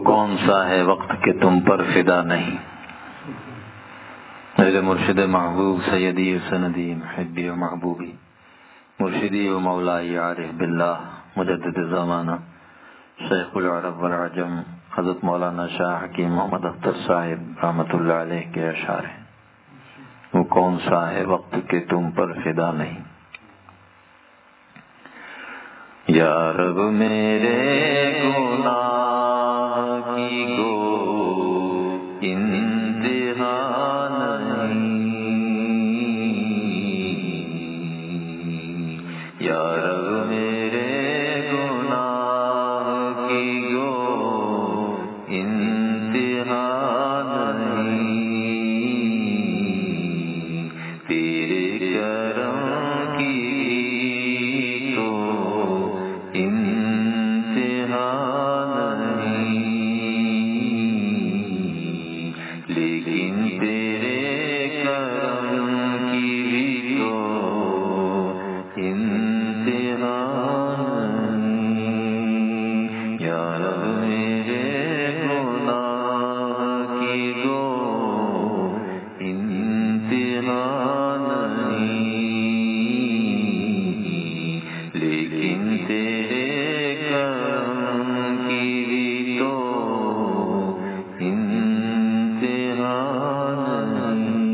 کون سا ہے وقت کہ تم پر فدا نہیں. میرے مرشد محبوب سیدی و سندی محبی و محبوبی مرشدی و مولائی عارف باللہ مجدد زمانہ شیخ العرب والعجم حضرت مولانا شاہ حکیم محمد اختر صاحب رحمۃ اللہ علیہ کے اشعار ہیں. وہ کون سا ہے وقت کہ تم پر فدا نہیں. یا رب میرے گناہ کی گو انتہا نہیں. یا رب میرے گناہ کی گو انتہا نہیں. تیرے کرم کی تو انتہا نہیں. لیکن تیرے کرم کی بھی تو انتہا نہیں. یا رب میرے گناہ کی گو انتہا نہیں. لیکن تیرے کرم کی بھی تو انتہا نہیں.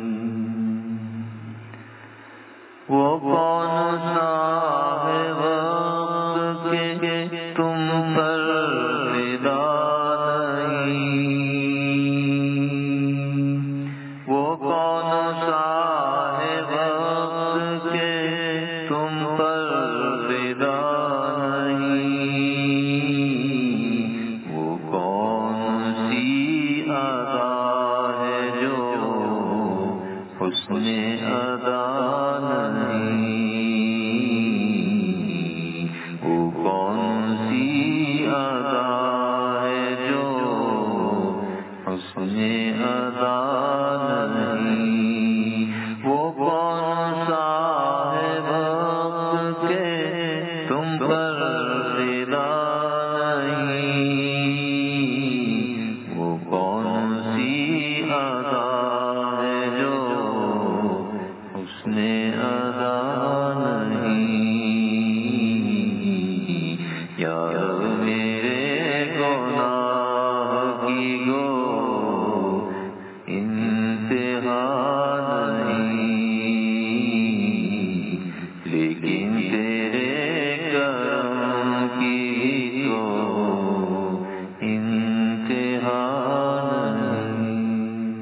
وہ کون سا ہے وقت کہ تم پر فدا نہیں. وہ کون سا ہے وقت کہ تم پر فدا نہیں. وہ کون سی ادا ہے جو حسن ادا نہیں. وہ کون سی ادا ہے جو حسن ادا نہیں. وہ کون سا ہے وقت کہ تم پر فدا نہیں. وہ کون سی ادا ہے جو حسن ادا نہیں. یا رب میرے گناہ کی گو انتہا نہیں. لیکن تیرے کرم کی تو انتہا نہیں.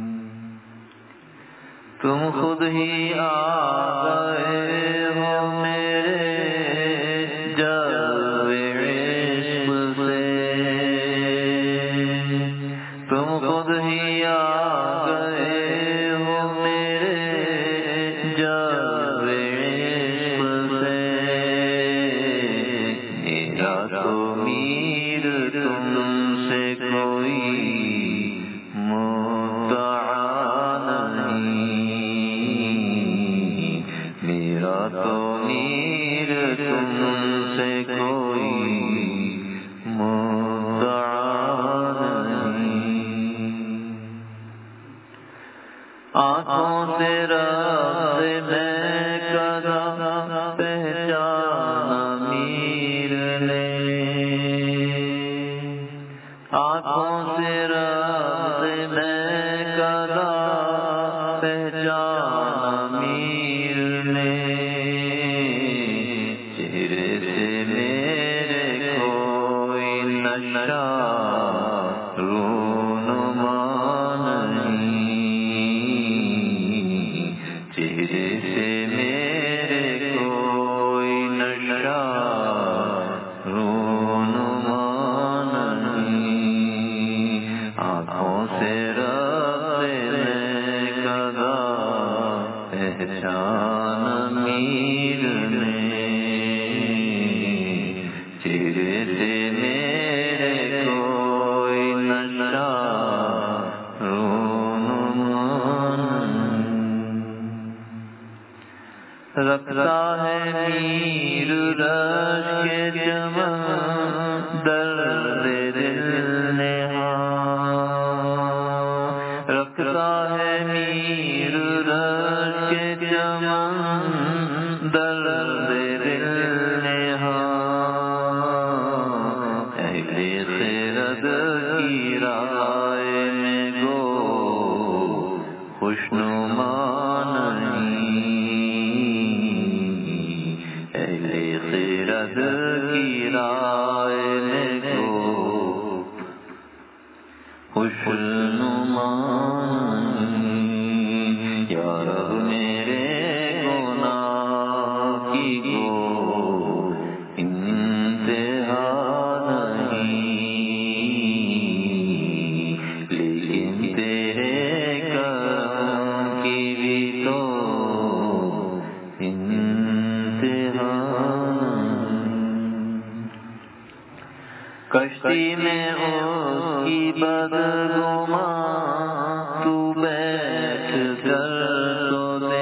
تم خود ہی آ گئے ہو میرے جلوے عشق سے. تم خود ہی آ گئے ہو میرے جلوے عشق سے. میرا تو میر تم سے کوئی مدعا نہیں. میرا تو میر تم سے کوئی مدعا نہیں. آنکھوں سے رب میں کدا پہچانا میر نے. آنکھوں سے رب میں کدا پہچانا میر نے. چہرے سے میرے کوئی نشہ رونما نہیں. چہرے سے میرے کوئی نشہ رونما نہیں. آنکھوں سے رب میں کدا پہچان میر نے. چہرے سے میرے کوئی نشہ رکھتا ہے میر رش کے چمن درد دل نہاں اہل خرد کی رائے میں گو خوشنما نہیں اہل خرد کی رائے میں گو خوشنما نہیں یا رب میرے گناہ کی گو انتہا نہیں لیکن تیرے کرم کی بھی تو انتہا کشتی میں اس کی بدگمان تو بیٹھ کر تو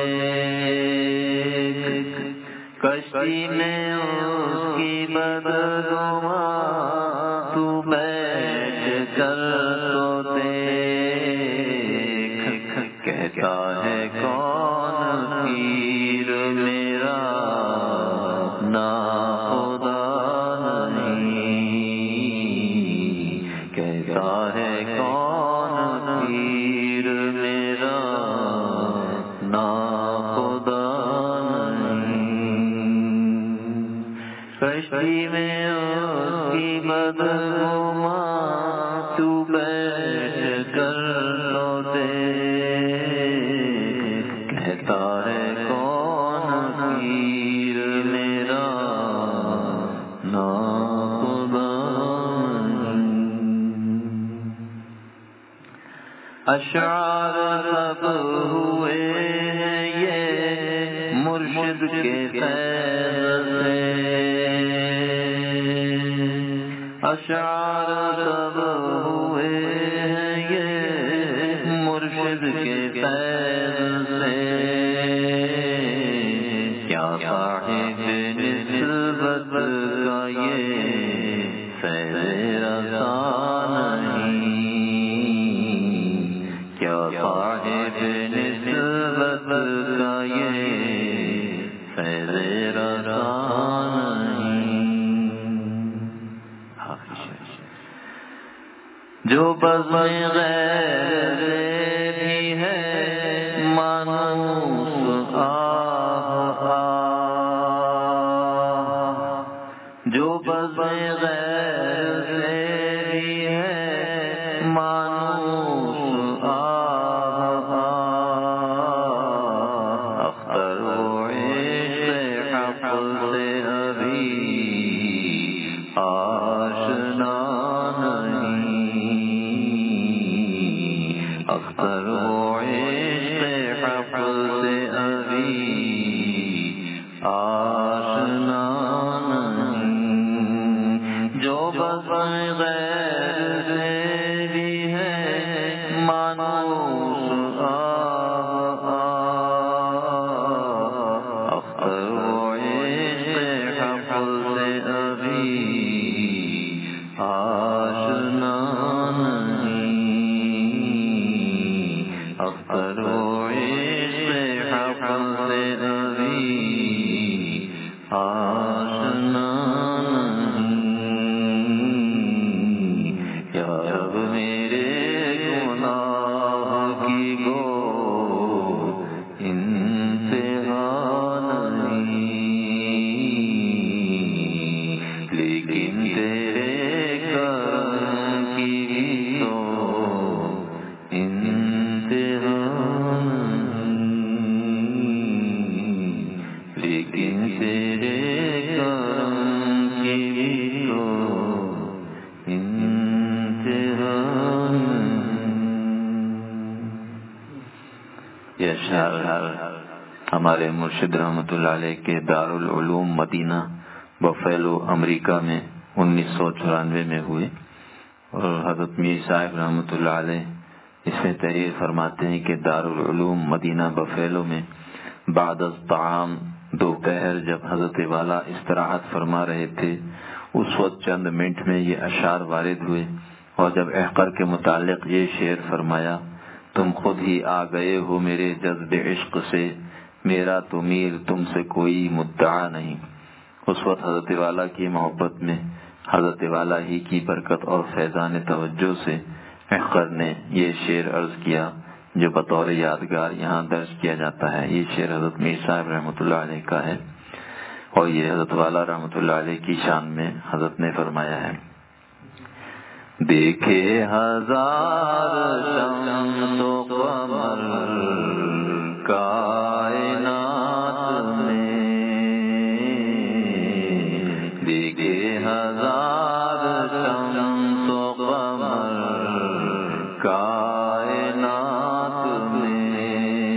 دیکھ کشتی میں اس کی بدگمان تو بیٹھ کر تو دیکھ کہتا ہے کون پیر میرا نا خدا نہیں کہتا ہے کون پیر میرا نا خدا نہیں کشتی میں اس کی بدگمان تو بیٹھ کر تو دیکھ کہتا ہے کون پیر میرا نا خدا اشعار سب ہوئے ہیں یہ مرشد کے فیض سے اشعار سب ہوئے ہیں یہ مرشد کے فیض سے کیا صاحب نسبت کا یہ فیض رسان نہیں کیا صاحب نسبت کا یہ فیض رسان جو بزم غیر بھی ہے مانوس جو بزم غیر بھی ہے مانوس اختر و عشق حق سے ابھی آشنا اختر و عشق حق سے ابھی آشنا نہیں جو بزم غیر سے بھی ہے مانوس اختر و عشق حق سے ابھی آشنا اختر و عشق حق سے ابھی آشنا نہیں یا رب میرے گناہ کی گو انتہا نہیں لیکن تیرے کرم کی بھی تو لیکن تیرے کرم کی بھی تو انتہا یہ شعر ہمارے مرشد رحمۃ اللہ علیہ کے دارالعلوم مدینہ بفیلو امریکہ میں 1994 میں ہوئے اور حضرت میر صاحب رحمۃ اللہ علیہ اس میں تحریر فرماتے ہیں کہ دارالعلوم مدینہ بفیلو میں بعد از طعام دوپہر جب حضرت والا استراحت فرما رہے تھے اس وقت چند منٹ میں یہ اشعار وارد ہوئے اور جب احقر کے متعلق یہ شعر فرمایا تم خود ہی آ گئے ہو میرے جذب عشق سے، میرا تو میر تم سے کوئی مدعا نہیں۔ اس وقت حضرت والا کی محبت میں حضرت والا ہی کی برکت اور فیضان توجہ سے احقر نے یہ شعر عرض کیا جو بطور یادگار یہاں درج کیا جاتا ہے۔ یہ شعر حضرت میر صاحب رحمۃ اللہ علیہ کا ہے اور یہ حضرت والا رحمۃ اللہ علیہ کی شان میں حضرت نے فرمایا ہے۔ دیکھے ہزار شمس و قمر کائنات میں، دیکھے ہزار شمس و قمر کائنات میں،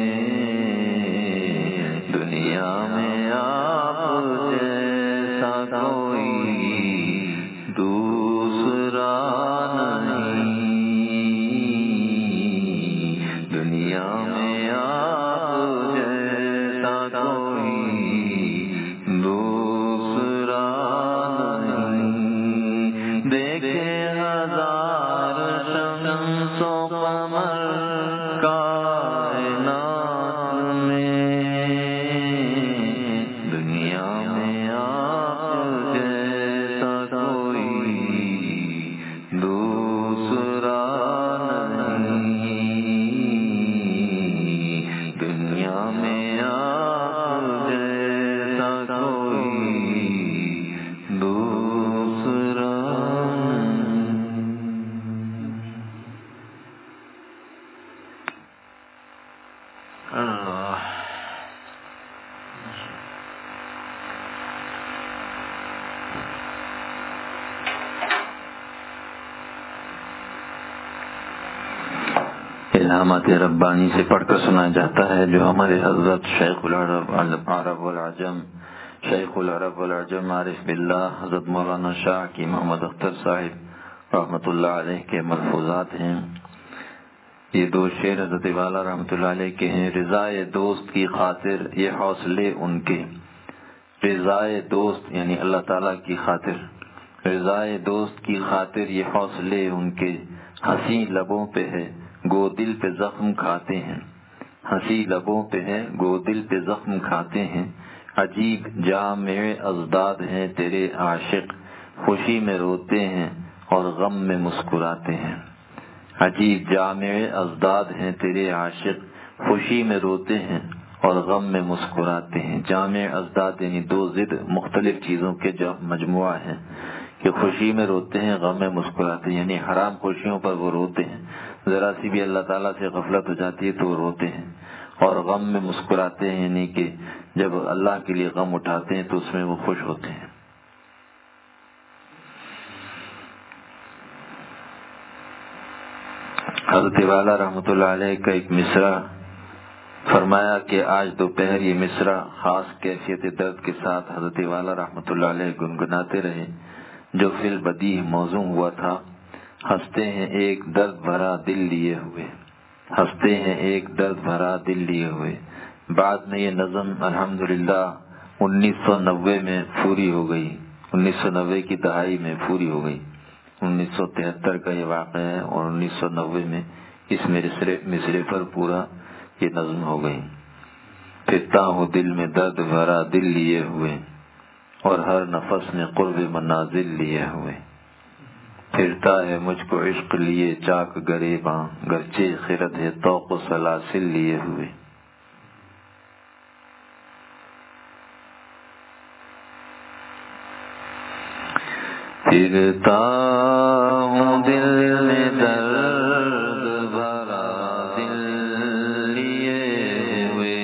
دنیا میں آپ جیسا کوئی دوسرا الہامات ربانی سے پڑھ کر سنایا جاتا ہے جو ہمارے حضرت شیخ العرب والعجم عارف باللہ حضرت مولانا شاہ کی محمد اختر صاحب رحمۃ اللہ علیہ کے ملفوظات ہیں۔ یہ دو شعر حضرت والا رحمۃ اللہ علیہ کے ہیں۔ رضائے دوست کی خاطر یہ حوصلے ان کے، رضائے دوست یعنی اللہ تعالیٰ کی خاطر، رضائے دوست کی خاطر یہ حوصلے ان کے، ہنسی لبوں پہ ہے گو دل پہ زخم کھاتے ہیں، ہنسی لبوں پہ ہے گو دل پہ زخم کھاتے ہیں، عجیب جامع ازداد ہیں تیرے عاشق، خوشی میں روتے ہیں اور غم میں مسکراتے ہیں۔ عجیب جامع ازداد ہیں تیرے عاشق، خوشی میں روتے ہیں اور غم میں مسکراتے ہیں۔ جامع ازداد یعنی دو ضد مختلف چیزوں کے جو مجموعہ ہیں کہ خوشی میں روتے ہیں غم میں مسکراتے ہیں، یعنی حرام خوشیوں پر وہ روتے ہیں، ذرا سی بھی اللہ تعالیٰ سے غفلت ہو جاتی ہے تو وہ روتے ہیں، اور غم میں مسکراتے ہیں یعنی کہ جب اللہ کے لیے غم اٹھاتے ہیں تو اس میں وہ خوش ہوتے ہیں۔ حضرت والا رحمۃ اللہ علیہ کا ایک مصرع فرمایا کہ آج دوپہر یہ مصرع خاص کیفیت درد کے ساتھ حضرت والا رحمۃ اللہ علیہ گنگناتے رہے جو فی البدیہہ موزوں ہوا تھا۔ ہنستے ہیں ایک درد بھرا دل لیے ہوئے، ہنستے ہیں ایک درد بھرا دل لیے ہوئے۔ بعد میں یہ نظم الحمدللہ 1990 میں پوری ہو گئی، 1990 کی دہائی میں پوری ہو گئی۔ 1973 کا یہ واقعہ ہے اور 1990 میں اس مصرے پر پورا یہ نظم ہو گئی۔ پھرتا ہوں دل میں درد بھرا دل لیے ہوئے اور ہر نفس میں قرب منازل لیے ہوئے، پھرتا ہے مجھ کو عشق لیے چاک گریباں گرچہ خرد ہے طوق و سلاسل لیے ہوئے۔ پھرتا ہوں دل میں درد بھرا دل لیے ہوئے،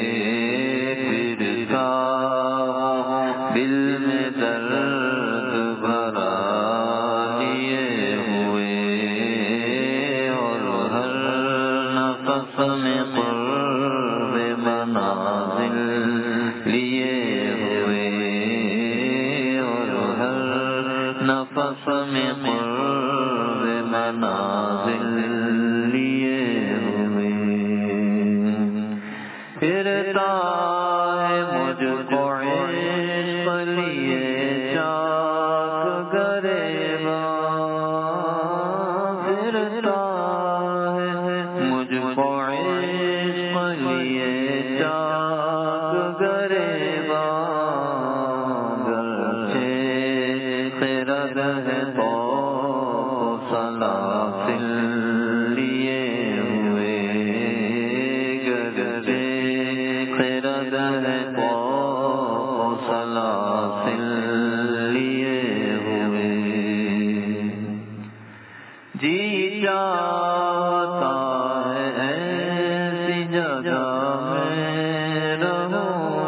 پھرتا ہوں دل میں درد بھرا لیے ہوئے اور ہر نفس میں قرب منازل لیے ہوئے اور ہر نفس میں قرب منازل لیے ہوئے۔ پھرتا ہے مجھ کو عشق لیے چاک گریباں، پھرتا ہے مجھ سلاسل لیے ہوئے گرچہ خرد ہے سلاسل لیے ہوئے جی جاتا ہے ایسی جگہ میں رہوں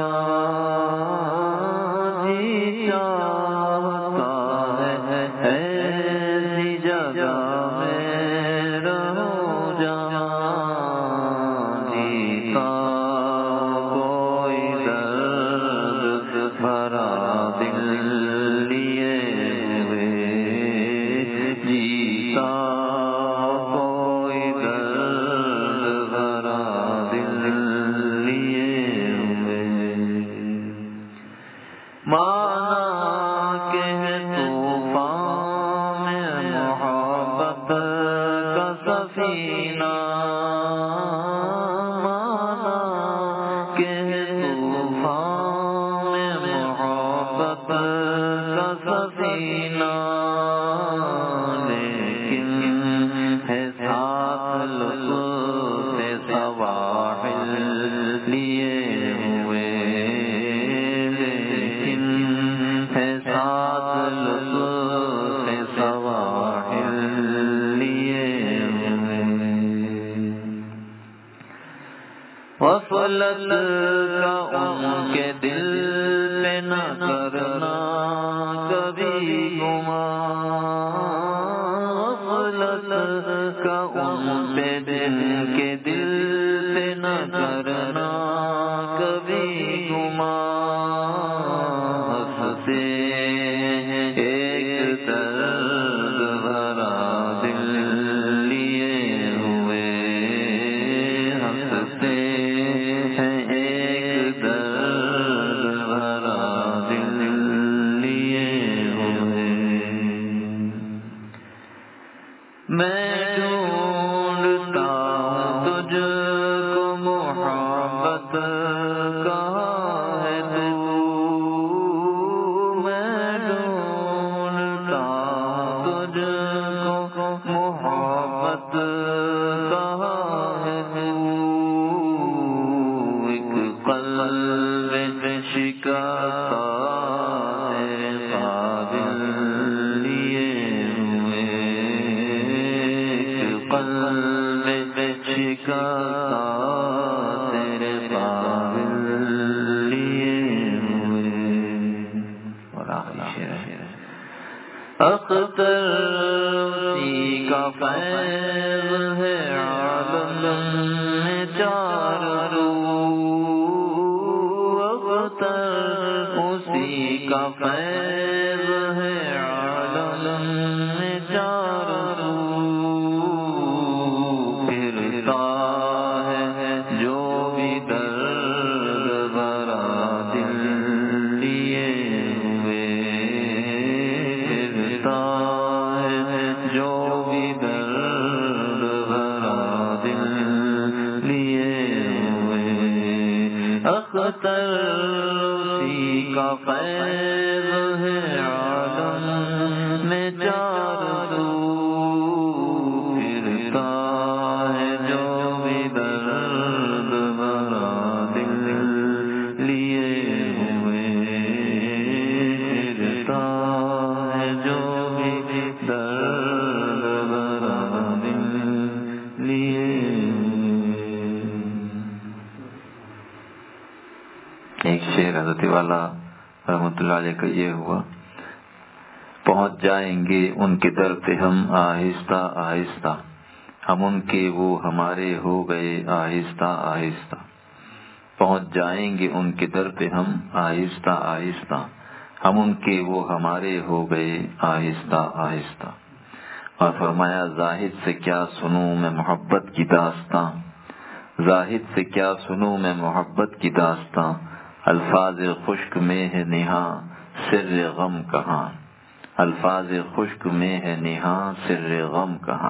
جہاں جی جاتا ہے ایسی جگہ میں رہوں جہاں جیتا کوئی درد بھرا دل لیے ہوئے جیتا کوئی درد بھرا دل لیے ہوئے مانا کہ طوفان میں محبت کا سفینہ مانا کہ طوفان میں محبت کا سفینہ لیکن ہے ساتھ لطف سواحل لیے ہوئے لیکن ہے ساتھ لطف سواحل لیے ہوئے غفلت کا ان کے دل پہ نہ کرنا کبھی گمان غفلت کا ان پہ دل کے دل پہ نہ کرنا کبھی گمان ہنستے ایک درد بھرا دل لیے ہوئے ہنستے ہیں ایک درد بھرا دل لیے ہوئے میں ڈھونڈتا تجھ کو محبت کہاں ہے تو میں ڈھونڈتا تجھ کو محبت کہاں ہے تو ایک قلب شکستہ تیرے قابل لیے ہوئے ایک قلب شکستہ تیرے قابل لیے ہوئے اور آخری شعر اختر اسی کا فیض ہے عالم میں چار رو اختر اسی کا فیض ہے عالم میں چار رو پھرتا ہے جو بھی درد بھرا دل لیے ہوئے پھرتا ہے جو بھی درد بھرا دل لیے ہوئے اختر اسی کا فیض ہے عالم میں چار رو پھرتا ہے جو بھی درد بھرا دل لیے ہوئے پھرتا ہے جو بھی درد بھرا دل لیے ہوئے ایک شعر حضرت والا رحمۃ اللہ علیہ کا یہ ہوا پہنچ جائیں گے ان کے در پہ ہم آہستہ آہستہ ہم ان کے وہ ہمارے ہو گئے آہستہ آہستہ پہنچ جائیں گے ان کے در پہ ہم آہستہ آہستہ ہم ان کے وہ ہمارے ہو گئے آہستہ آہستہ اور فرمایا زاہد سے کیا سنوں میں محبت کی داستاں زاہد سے کیا سنوں میں محبت کی داستاں الفاظ خشک میں ہے نہاں سر غم کہاں الفاظ خشک میں ہے نہاں سر غم کہاں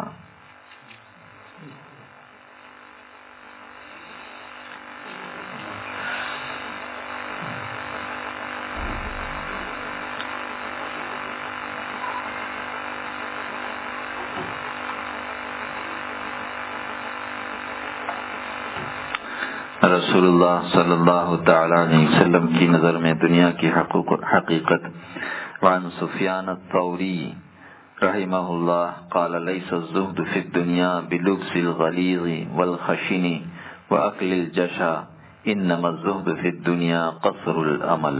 رسول اللہ صلی اللہ تعالی علیہ وسلم کی نظر میں دنیا کی حقیقت. وعن سفیان الثوری رحمہ اللہ قال لیس الزہد فی الدنیا بلبس الغلیظ والخشن واکل الجشا انما الزہد فی الدنیا قصر الامل.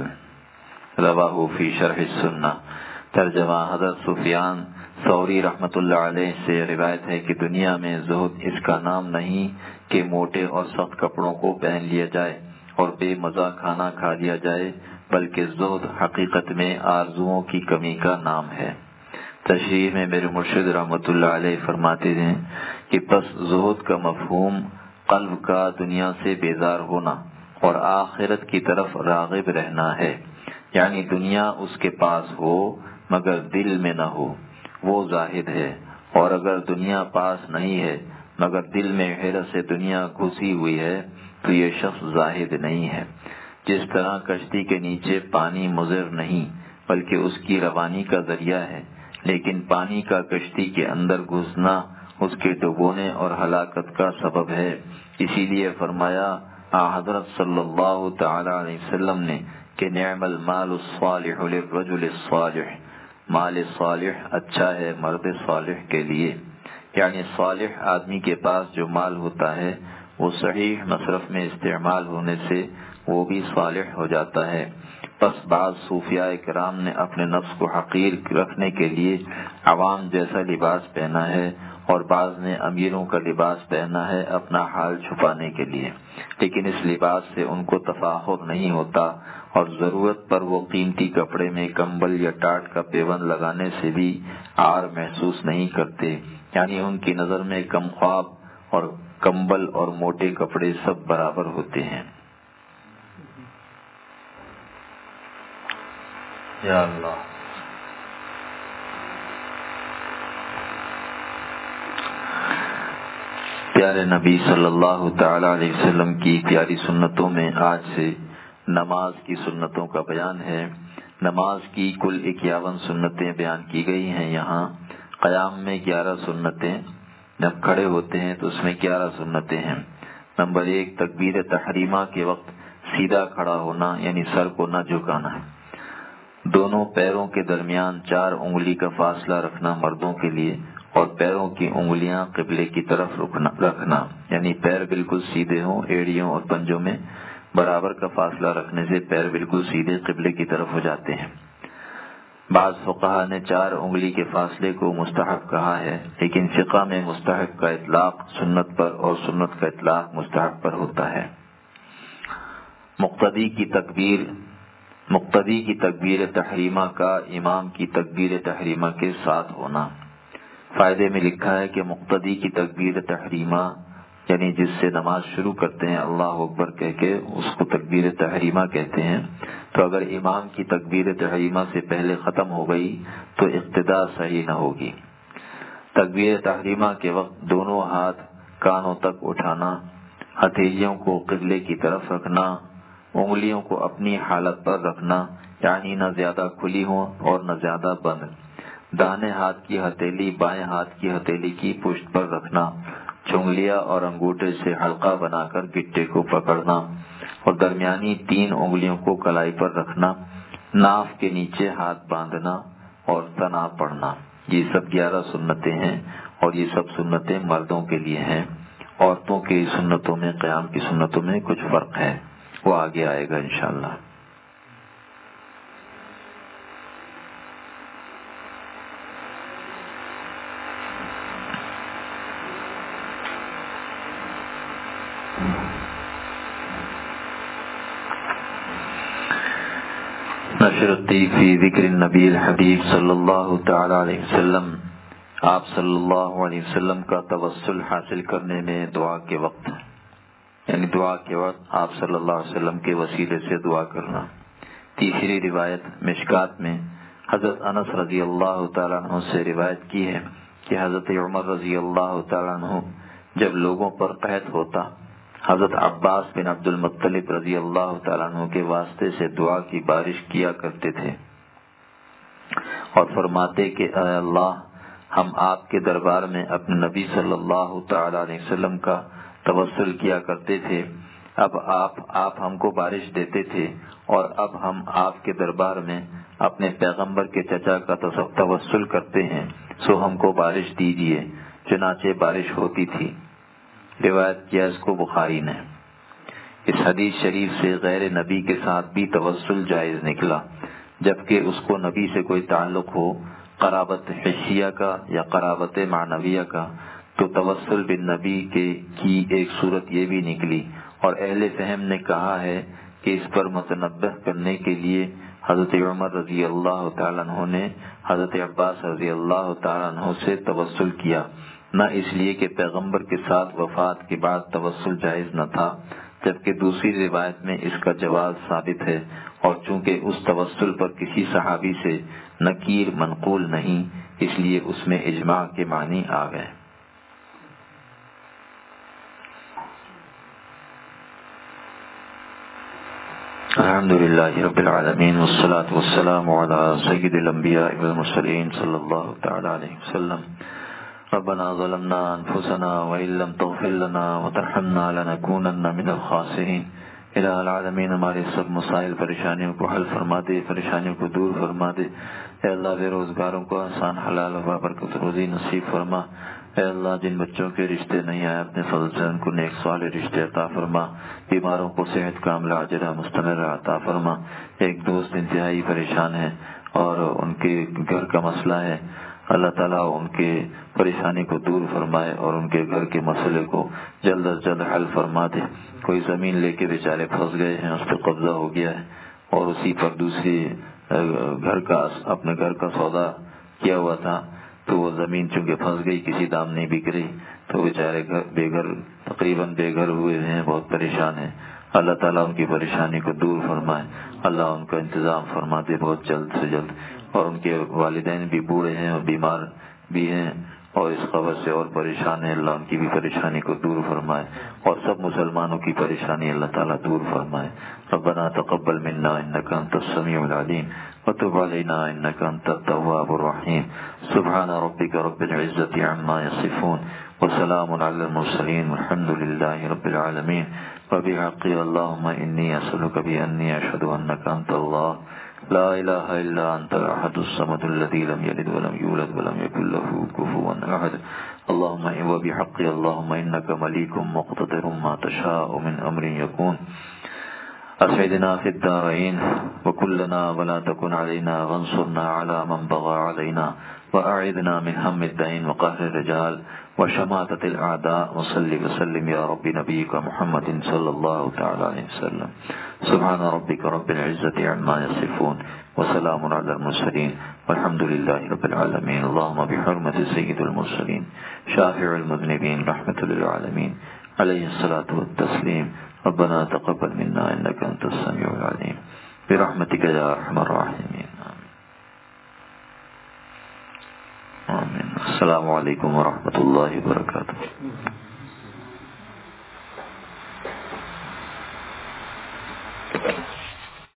رواہ فی شرح السنہ. ترجمہ حضرت سفیان ثوری رحمۃ اللہ علیہ سے روایت ہے کہ دنیا میں زہد اس کا نام نہیں کہ موٹے اور سخت کپڑوں کو پہن لیا جائے اور بے مزہ کھانا کھا لیا جائے، بلکہ زہد حقیقت میں آرزوؤں کی کمی کا نام ہے. تشریح میں میرے مرشد رحمۃ اللہ علیہ فرماتے ہیں کہ پس زہد کا مفہوم قلب کا دنیا سے بیزار ہونا اور آخرت کی طرف راغب رہنا ہے. یعنی دنیا اس کے پاس ہو مگر دل میں نہ ہو، وہ زاہد ہے. اور اگر دنیا پاس نہیں ہے مگر دل میں حرص سے دنیا گھسی ہوئی ہے تو یہ شخص زاہد نہیں ہے. جس طرح کشتی کے نیچے پانی مضر نہیں بلکہ اس کی روانی کا ذریعہ ہے، لیکن پانی کا کشتی کے اندر گھسنا اس کے ڈبونے اور ہلاکت کا سبب ہے. اسی لیے فرمایا حضرت صلی اللہ تعالی علیہ وسلم نے کہ نعم المال الصالح للرجل الصالح، مال صالح اچھا ہے مرد صالح کے لیے. یعنی صالح آدمی کے پاس جو مال ہوتا ہے وہ صحیح مصرف میں استعمال ہونے سے وہ بھی صالح ہو جاتا ہے. پس بعض صوفیاء کرام نے اپنے نفس کو حقیر رکھنے کے لیے عوام جیسا لباس پہنا ہے اور بعض نے امیروں کا لباس پہنا ہے اپنا حال چھپانے کے لیے، لیکن اس لباس سے ان کو تفاخر نہیں ہوتا اور ضرورت پر وہ قیمتی کپڑے میں کمبل یا ٹاٹ کا پیوند لگانے سے بھی عار محسوس نہیں کرتے. یعنی ان کی نظر میں کم خواب اور کمبل اور موٹے کپڑے سب برابر ہوتے ہیں. یا اللہ. پیارے نبی صلی اللہ تعالی علیہ وسلم کی پیاری سنتوں میں آج سے نماز کی سنتوں کا بیان ہے. نماز کی کل 51 سنتیں بیان کی گئی ہیں. یہاں قیام میں 11 سنتیں، جب کھڑے ہوتے ہیں تو اس میں 11 سنتیں ہیں. نمبر 1 تکبیر تحریمہ کے وقت سیدھا کھڑا ہونا، یعنی سر کو نہ جھکانا. دونوں پیروں کے درمیان 4 انگلی کا فاصلہ رکھنا مردوں کے لیے، اور پیروں کی انگلیاں قبلے کی طرف رکھنا، یعنی پیر بالکل سیدھے ہوں. ایڑیوں اور پنجوں میں برابر کا فاصلہ رکھنے سے پیر بالکل سیدھے قبلے کی طرف ہو جاتے ہیں. بعض فقہا نے 4 انگلی کے فاصلے کو مستحب کہا ہے، لیکن فقہ میں مستحب کا اطلاق سنت پر اور سنت کا اطلاق مستحب پر ہوتا ہے. مقتدی کی تکبیر تحریمہ کا امام کی تکبیر تحریمہ کے ساتھ ہونا. فائدے میں لکھا ہے کہ مقتدی کی تکبیر تحریمہ یعنی جس سے نماز شروع کرتے ہیں اللہ اکبر کہہ کے، اس کو تکبیر تحریمہ کہتے ہیں. تو اگر امام کی تکبیر تحریمہ سے پہلے ختم ہو گئی تو اقتداء صحیح نہ ہوگی. تکبیر تحریمہ کے وقت دونوں ہاتھ کانوں تک اٹھانا، ہتھیلیوں کو قبلے کی طرف رکھنا، انگلیوں کو اپنی حالت پر رکھنا، یعنی نہ زیادہ کھلی ہوں اور نہ زیادہ بند. داہنے ہاتھ کی ہتھیلی بائیں ہاتھ کی ہتھیلی کی پشت پر رکھنا، چنگلیاں اور انگوٹھے سے حلقہ بنا کر گٹے کو پکڑنا اور درمیانی 3 انگلیوں کو کلائی پر رکھنا، ناف کے نیچے ہاتھ باندھنا اور ثنا پڑھنا. یہ سب 11 سنتیں ہیں اور یہ سب سنتیں مردوں کے لیے ہیں. عورتوں کی سنتوں میں، قیام کی سنتوں میں کچھ فرق ہے، وہ آگے آئے گا انشاءاللہ. نشرتی فی ذکر النبی الحبیب صلی اللہ تعالی علیہ وسلم. آپ صلی اللہ علیہ وسلم کا توسل حاصل کرنے میں دعا کے وقت، یعنی دعا کے وقت آپ صلی اللہ علیہ وسلم کے وسیلے سے دعا کرنا. تیسری روایت مشکات میں حضرت انس رضی اللہ تعالیٰ عنہ سے روایت کی ہے کہ حضرت عمر رضی اللہ تعالیٰ عنہ جب لوگوں پر قحط ہوتا، حضرت عباس بن عبد المطلب رضی اللہ تعالیٰ عنہ کے واسطے سے دعا کی بارش کیا کرتے تھے اور فرماتے کہ اے اللہ، ہم آپ کے دربار میں اپنے نبی صلی اللہ تعالیٰ علیہ وسلم کا توسل کیا کرتے تھے. اب آپ ہم کو بارش دیتے تھے اور اب ہم آپ کے دربار میں اپنے پیغمبر کے چچا کا توسل کرتے ہیں، سو ہم کو بارش دیجیے، چنانچہ بارش ہوتی تھی۔ روایت کیا اس کو بخاری نے۔ اس حدیث شریف سے غیر نبی کے ساتھ بھی توسل جائز نکلا، جبکہ اس کو نبی سے کوئی تعلق ہو، قرابت حسیہ کا یا قرابت معنویہ کا، تو توسل بالنبی کی ایک صورت یہ بھی نکلی، اور اہل فہم نے کہا ہے کہ اس پر متنبہ کرنے کے لیے حضرت عمر رضی اللہ تعالیٰ عنہ نے حضرت عباس رضی اللہ تعالیٰ عنہ سے توسل کیا، نہ اس لیے کہ پیغمبر کے ساتھ وفات کے بعد توسل جائز نہ تھا، جبکہ دوسری روایت میں اس کا جواز ثابت ہے، اور چونکہ اس توسل پر کسی صحابی سے نکیر منقول نہیں، اس لیے اس میں اجماع کے معنی آ گئے۔ الحمد للہ رب العالمین والصلاة والسلام علی سید الانبیاء والمرسلین صلی اللہ تعالی علیہ وسلم۔ ربنا ظلمنا انفسنا وان لم تغفر لنا وترحمنا لنکونن من الخاسرین۔ الہ العالمین ہمارے سب مسائل پریشانیوں کو حل فرما دے، پریشانیوں کو دور فرما دے۔ اے اللہ بے روزگاروں کو آسان حلال و بابرکت روزی نصیب فرما۔ اے اللہ جن بچوں کے رشتے نہیں آئے اپنے فضل سے ان کو نیک صالح رشتے عطا فرما، بیماروں کو صحت کاملہ عاجلہ مستمرہ عطا فرما۔ ایک دوست انتہائی پریشان ہے اور ان کے گھر کا مسئلہ ہے، اللہ تعالیٰ ان کے پریشانی کو دور فرمائے اور ان کے گھر کے مسئلے کو جلد از جلد حل فرما دے۔ کوئی زمین لے کے بیچارے پھنس گئے ہیں، اس پہ قبضہ ہو گیا ہے اور اسی پر دوسری اپنے گھر کا سودا کیا ہوا تھا، تو وہ زمین چونکہ پھنس گئی، کسی دام نہیں بک رہی، تو بیچارے تقریباً بے گھر ہوئے ہیں، بہت پریشان ہیں۔ اللہ تعالیٰ ان کی پریشانی کو دور فرمائے، اللہ ان کا انتظام فرما دے بہت جلد سے جلد۔ اور ان کے والدین بھی بوڑھے ہیں اور بیمار بھی ہیں اور اس خبر سے اور پریشان ہیں، اللہ ان کی بھی پریشانی کو دور فرمائے اور سب مسلمانوں کی پریشانی اللہ تعالیٰ دور فرمائے۔ ربنا تقبل منا انک انت السمیع العلیم وتب علینا انک انت التواب الرحیم۔ سبحان ربک رب العزة عما یصفون وسلام علی المرسلین والحمد للہ رب العالمین۔ وبحق اللہم انی اسألک بانی اشہد انک انت اللہ لا الہ الا انت الاحد الصمد الذی لم یلد ولم یولد ولم یکن له کفوا احد۔ اللہم وبحق اللہم انک ملیک مقتدر ما تشاء من امر یکون۔ اسعدنا فی الدارین وکلنا ولا تکن علینا وانصرنا علی من بغى علینا واعذنا من هم الدین وقهر الرجال وشماتة الاعداء وصلی وسلم یا رب نبیک محمد صلی اللہ تعالی علیہ وسلم۔ سبحان ربک رب العزة عما یصفون وسلام علی المرسلین والحمد للہ رب العالمین۔ اللہم بحرمت سید المرسلین شافع المذنبین رحمت للعالمین علیہ الصلاة والتسلیم۔ ربنا تقبل منا انک انت السمیع العلیم برحمتک یا ارحم الراحمین۔ آمین۔ السلام علیکم ورحمۃ اللہ وبرکاتہ۔